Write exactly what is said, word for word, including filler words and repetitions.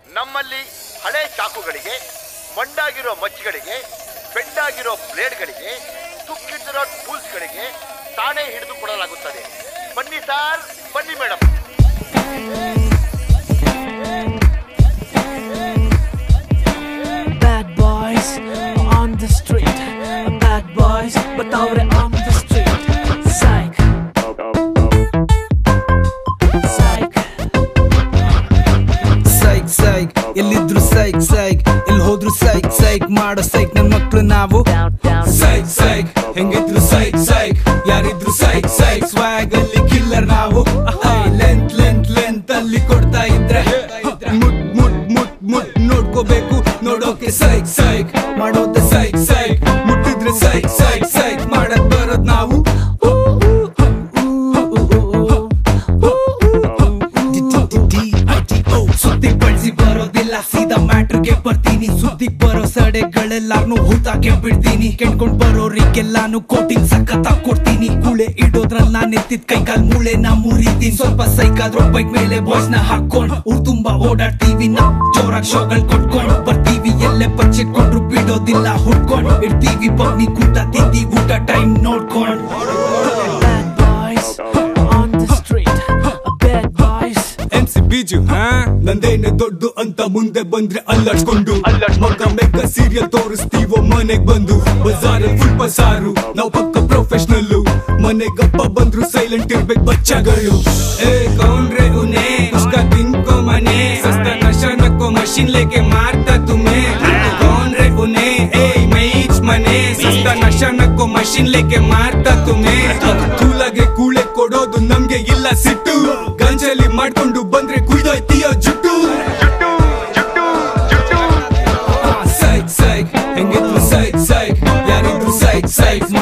ನಮ್ಮಲ್ಲಿ ಹಳೆ ಚಾಕುಗಳಿಗೆ, ಮಂಡಾಗಿರೋ ಮಚ್ಚಿಗಳಿಗೆ, ಬೆಂಡಾಗಿರೋ ಬ್ಲೇಡ್ಗಳಿಗೆ, ತುಕ್ಕಿಟ್ಟಿರೋ ಟೂಲ್ಸ್ಗಳಿಗೆ ತಾನೇ ಹಿಡಿದು ಕೊಡಲಾಗುತ್ತದೆ. ಬನ್ನಿ ಸಾರ್, ಬನ್ನಿ madam. Bad boys on the street, bad boys but ಅವ್ರೆ on the street. Psych, psych, psych, psych. ಎಲ್ಲಿದ್ರು psych, psych. ಎಲ್ಲಿ ಹೋದ್ರು psych, psych. ಮಾಡೋ psych ನನ್ ಮಕ್ಳು ನಾವು. Psych, psych. ಹೆಂಗಿದ್ರು psych, psych. ಯಾರಿದ್ರು psych, psych. swag ಅಲ್ಲಿ killer ನಾವು. ಲೆಂತ್ ಲೆಂತ್ ಲೆಂತ್ ಅಲ್ಲಿ ಕೊಡ್ತಾ ಇದ್ರೆ ಮುಟ್ ಮುಟ್ ಮುಟ್ ಮುಟ್ ನೋಡ್ಕೋಬೇಕು, ನೋಡೋಕೆ psych, psych. ಮಾಡೋದೆ psych, psych. ಮುಟ್ಟಿದ್ರೆ psych, psych, psych. ಮಾಡಕ್ ಬರೋದ್ ನಾವು. ಸುದ್ದಿ ಬಳಸಿ ಬರೋದಿಲ್ಲ, ಸೀದಾ ಮ್ಯಾಟ್ರಿಗೆ ಬರ್ತೀನಿ. ಸುದ್ದಿ ಬರೋ ಸಡೆಗಳೆಲ್ಲಾನು ಹೂತಾಕೆ ಬಿಡ್ತೀನಿ. ಕೆಣ್ಕೊಂಡ್ ಬರೋರಿಗೆಲ್ಲಾನು ಕೋಟಿಂಗ್ ಸಖತ್ತಾಗ್ ಕೊಡ್ತೀನಿ. ಕೂಳೆ ಇಡೋದ್ರಲ್ಲಿ ನಾನ್ ಎತ್ತಿದ್ ಕೈಕಾಲ್ ಮೂಳೆ ನಾ ಮುರಿತೀನಿ. ಸ್ವಲ್ಪ ಸೈಕಾದ್ರೂ ಬೈಕ್ ಮೇಲೆ ಬಾಯ್ಸ್ ನ ಹಾಕೊಂಡ್ ಊರ್ ತುಂಬಾ ಓಡಾಡ್ತೀವಿ. ನಾ ಜೋರಾಗ್ ಶೋಗಳ್ ಕೊಟ್ಕೊಂಡ್ ಬರ್ತೀವಿ. ಎಲ್ಲೇ ಬಚ್ಚಿಟ್ಕೊಂಡ್ರು ಬಿಡೋದಿಲ್ಲ, ಹುಡ್ಕೊಂಡ್ ಇರ್ತೀವಿ. ಬಗ್ನಿ ಕೂಟ ತಿಂದಿ ಊಟ ಟೈಮ್ ನೋಡ್ಕೊಂಡ್. bad boys on the street, bad boys. M C Biju ನಂದೇನೆ ದೊಡ್ಡು ಅಂತ ಮುಂದೆ ಬಂದ್ರೆ ಅಲ್ಲಾಡ್ಸ್ಕೊಂಡು ಮಗ ಮೆಕ್ಕ ಸೀರಿಯಲ್ ತೋರಿಸ್ತೀವೋ ಮನೆಗ್ ಬಂದು. ಬಜಾರಲ್ಲಿ ಫುಲ್ ಬಸಾರು, ನಾವು ಪಕ್ಕ ಪ್ರೊಫೆಷನಲ್ಲು. ಮನೆಗಪ್ಪ ಬಂದ್ರು ಸೈಲೆಂಟ್ ಇರ್ಬೇಕು ಬಚ್ಚಗಳು. ಏ ಕೌನ್ರೆ ಉನೆ ಉಸ್ಕಾ ತಿನ್ಕೋ ಮನೆ, ಸಸ್ತಾ ನಶಾ ನಕ್ಕೋ ಮಷಿನ್ ಲೇಕೆ ಮಾರ್ತಾ ತುಮೆ. ಕೌನ್ರೆ ಉನೆ ಏ ಮೈಚ್ ಮನೆ, ಸಸ್ತಾ ನಶಾ ನಕ್ಕೋ ಮಷಿನ್ ಲೇಕೆ ಮಾರ್ತಾ ತುಮೆ. ಕೂಲಾಗೆ ಕೂಳೆ ಕೊಡೋದು ನಮ್ಗೆ ಇಲ್ಲ ಸಿಟ್ಟು. ಗಂಜಲಿ ಮಾಡ್ಕೊಂಡು ಬಂದ್ರೆ ಕುಯ್ದೋಯ್ತೀಯೋ ಜುಟ್ಟು. Psych, psych. ಹೆಂಗಿದ್ರು psych, psych. ಯಾರಿದ್ರು psych, psych.